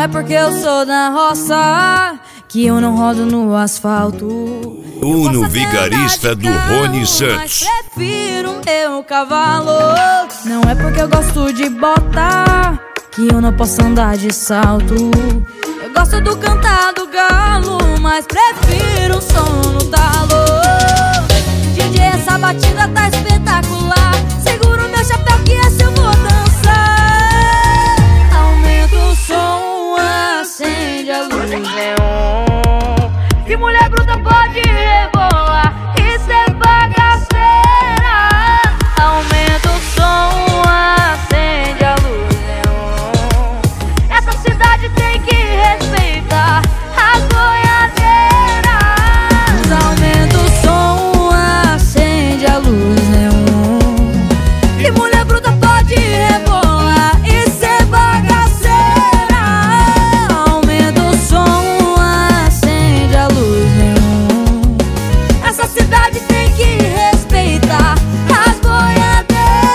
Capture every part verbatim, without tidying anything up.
é porque eu sou da roça que eu não rodo no asfalto. Uno Vigarista do Rony Santos. Mas prefiro meu cavalo. Não é porque eu gosto de bota que eu não posso andar de salto. Eu gosto do cantar do galo, mas prefiro o som no talo. D J, essa batida tá espetacular. Seguro meu chapéu que essa eu vou dançar. Aumenta o som, acende a luz neon. Que mulher bruta pode rebolar e ser bagaceira. Aumenta o som, acende a luz neon. Essa cidade tem que respeitar as boiadeiras. Aumenta o som, acende a luz neon. Que mulher bruta pode rebolar e ser bagaceira. Aumenta o som, acende a luz neon. Essa cidade tem que respeitar as boiadeiras.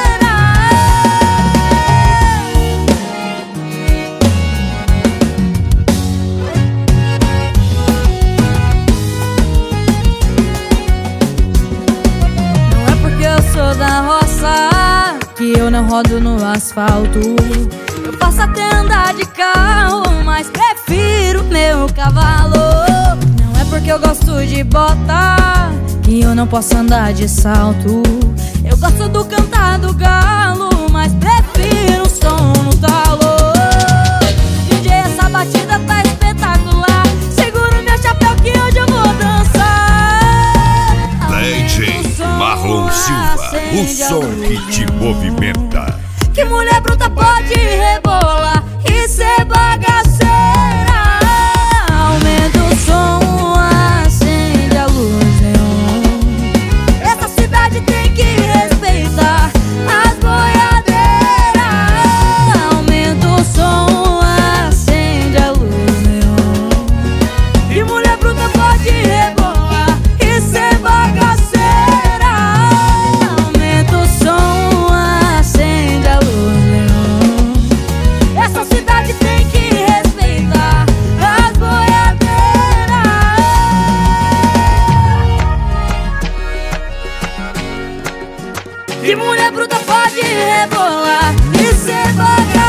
Não é porque eu sou da roça que eu não rodo no asfalto. Eu posso até andar de carro, mas prefiro meu cavalo. Não é porque eu gosto de bota que eu não posso andar de salto. Eu gosto do cantar do galo, mas prefiro o som no talo. D J, essa batida tá espetacular. Seguro meu chapéu que hoje eu vou dançar. D J Marlon Silva, o som que te movimenta. Que mulher bruta pode rebolar e ser bagaceira. Aumenta o som, acende a luz neon. Essa cidade tem que respeitar as boiadeiras. Aumenta o som, acende a luz neon. Que mulher bruta pode rebolar e ser bagaceira. Aumenta o som, acende a luz neon. Essa cidade tem que respeitar as boiadeiras. Que mulher bruta pode rebolar e ser bagaceira.